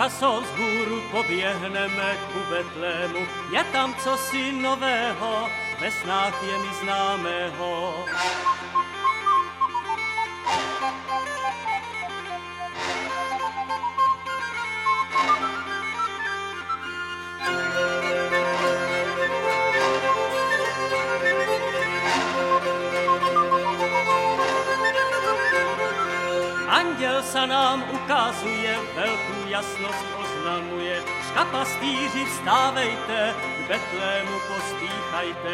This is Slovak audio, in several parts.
Chaso z hůru poběhneme ku Betlému, je tam cosi nového, ve snách je mi známého. Anděl sa nám ukazuje, velkou jasnost oznamuje. Škapastýři, vstávejte, k Betlému pospíchajte.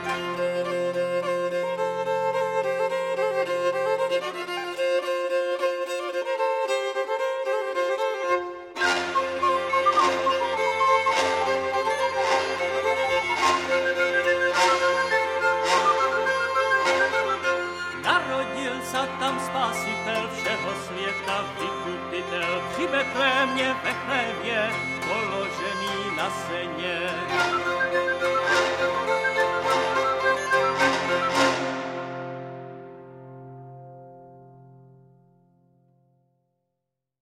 Narodil sa tam spasitel všeho světa, vykupitel, při Betlémě ve chlévě, položený na seně.